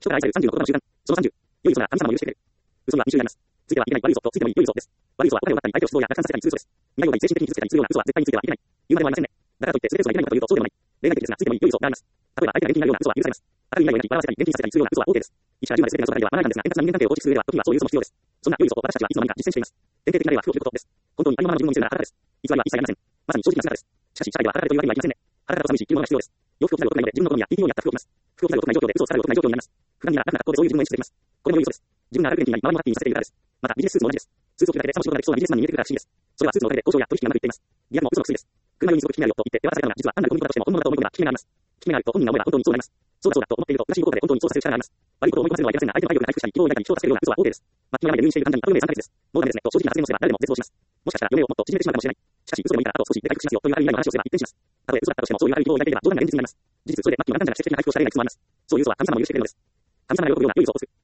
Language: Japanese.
人から愛される30の言葉の習慣。その30。良い嘘が神様を許してくれる。嘘には2種類あります。ついてはいけない悪い嘘とついてもいい良い嘘です。悪い嘘は答えを待ったり相手を失望や楽観させたりする嘘です。未来をが精神的に傷つけたりするような嘘は絶対についてはいけない。言うまでもありませんね。だからといって全て嘘がいけないかというとそうでもない。例外的ですがついてもいい良い嘘があります。例えば相手が現金になるような嘘は許されます。明るい未来を描き笑わせたり現金させたりするような嘘は OK です。1から10まで全ての嘘がいれば学んだんですが、円滑な人間関係を構築する上では時にはそういう嘘も必要です。そんな良い嘘を私たちはいつの間にか実践しています。典型的な例は服を着ることです。本当にありのままの自分を見せるなら裸です。偽りは一切ありません。まさに正直な姿です。しかし、社会では裸でというわけにはいきませんね。裸だと寒いし、着るものが必要です。洋服を着ない男がいるので、自分の好みや TPO に合った服を着ます。服を着ない男がいる状況で嘘をつかれる男がいる状況になります。普段には楽な格好でそういう自分を演出できます。これも良い嘘です。自分が裸で元気になり、周りもハッピーにさせているからです。また、ビジネススーツも同じです。スーツを着るだけでさも仕事ができそうなビジネスマンに見えてくるから不思議です。それはスーツのおかげで交渉や取引がうまくいっています。リアルも嘘の薬です。車用にすごく効き目あるよと言って手渡されたのが実は単なる小麦粉だとしても本物だと思い込めば効き目があります。効き目があると本人が思えば本当にそうなります。そうだそうだと思っていると、正しい効果で本当にそうさせる力があります。悪いことを思い込ませるのはいけませんが、相手の体力が回復したり、希望を抱いたり、人を助けるような嘘は OK です。末期の病で入院している患者にあと余命3ヶ月です。もうダメですねと正直な発言をすれば誰でも絶望します。もしかしたら余命をもっと縮めてしまうかもしれない。しかし嘘でもいいからあと少しで回復しますよというある意味の話をすれば一転します。たとえ嘘だったとしてもそういうある希望を抱いていれば冗談が現実になります。事実それで末期の患者が奇跡的な回復をされないが進まれます。そういう嘘は神様も許してくれるのです。神様が喜ぶような良い嘘をつく。